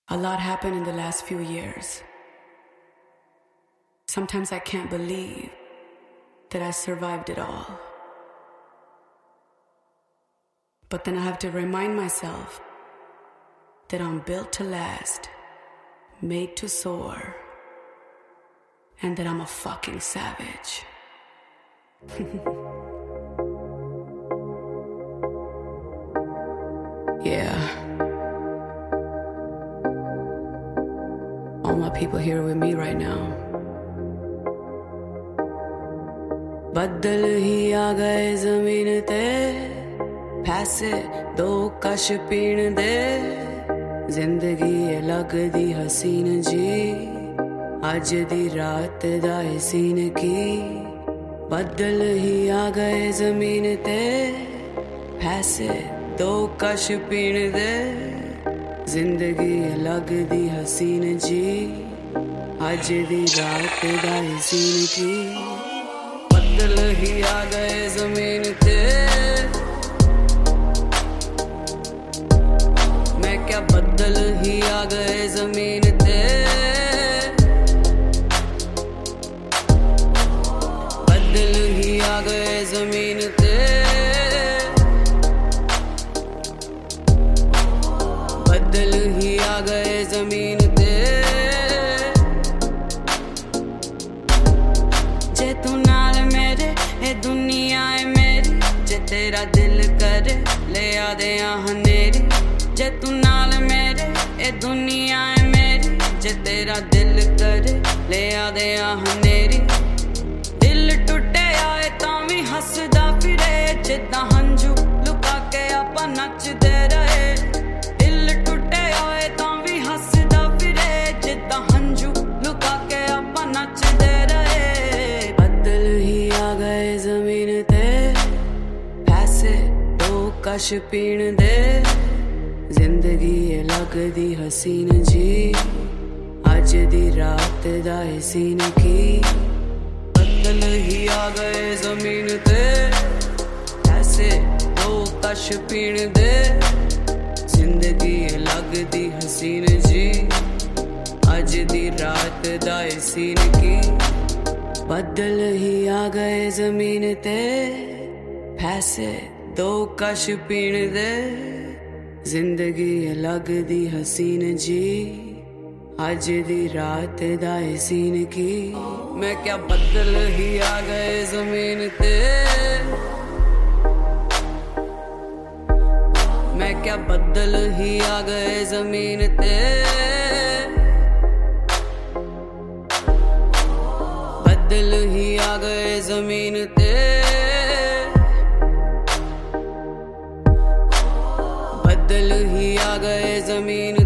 A lot happened in the last few years. Sometimes I can't believe that I survived it all. But then I have to remind myself that I'm built to last, made to soar, and that I'm a fucking savage. Yeah. All my people here with me right now. बदल ही आ गए ज़मीन ते, पैसे दो कश पीण दे, जिंदगी है लगदी हसीन जी, अज दी रात दा है सीन की। बदल ही आ गए ज़मीन ते, पैसे दो कश पीण दे, जिंदगी है लगदी हसीन जी, अज दी रात दा है सीन की। बदल ही आ गए ज़मीन ते, मैं क्या बदल ही आ गए ज़मीन ते, बदल ही आ गए ज़मीन ते, बदल ही आ गए ज़मीन ते। जे तू नाल मेरे ए दुनिया है मेरी, जे तेरा दिल करे ले आ दे हनेरी। जे तू नाल मेरे ए दुनिया है मेरी, जे तेरा दिल करे ले आ दे हनेरी। दिल टुटे आए तां भी हसदा फिरे, जिद्दां हंझू लुका के आपां नचदे रहे। दिल टुटे आए तां भी हसदा फिरे, जिद्दां हंझू लुका के आपां नचदे रहे। बदल ही आ गए ज़मीन ते, पैसे दो कश पीण दे, जिंदगी है लगदी हसीन जी, अज दी रात दा है सीन की। बदल ही आ गए ज़मीन ते, पैसे दो कश पीण दे, जिंदगी है लगदी हसीन जी, अज दी रात दा है सीन की। बदल ही आ गए ज़मीन ते, पैसे दो कश पीण दे, जिंदगी है लगदी हसीन जी, अज दी रात दा है सीन की। मैं क्या बदल ही आ गए ज़मीन ते, मैं क्या बदल ही आ गए ज़मीन ते, बदल ही आ गए ज़मीन ते, बदल ही आ गए ज़मीन